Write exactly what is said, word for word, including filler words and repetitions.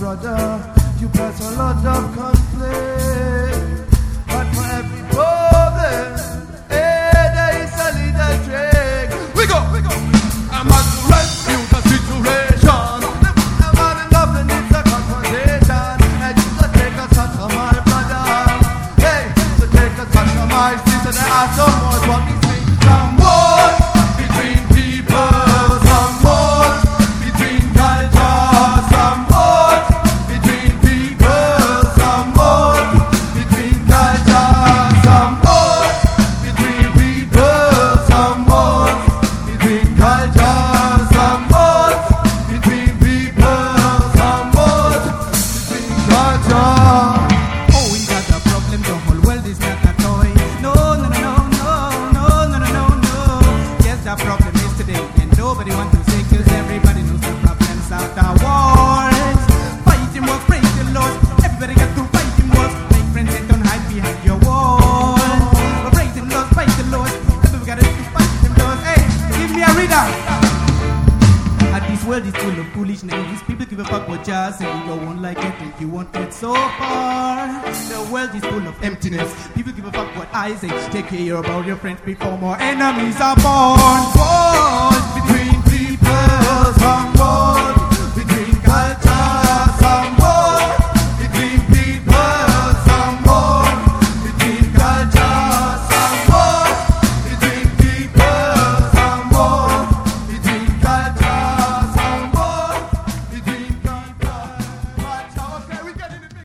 brother, you got a lot of conflict. But for every problem, hey, there is a little trick. We go, we go. I must rescue the situation. I'm not in love and it's a confrontation. And you should take a touch of my brother. Hey, so take a touch of my sister. There are some more what we see. Some more between people. Some more between culture. Some more between people. Some more between culture. Some more between people. Some more between culture. Some more between people. Some more between culture. Oh, we got a problem. The whole world is not a toy. No, no, no, no, no, no, no, no, no, no. Yes, the problem is today, and nobody wants to say 'cause everybody knows the problems are the wars. Fighting wars, breaking laws. Everybody got to fighting wars. Make friends and don't hide behind your walls. We're breaking laws, fighting laws. Everybody got to fight them laws. Hey, give me a reader. And this world is full of foolishness. These people give a fuck what you say. You won't like it if you won't get so far. The world is full of emptiness. People give a fuck what I say. Take care about your friends before more enemies are born.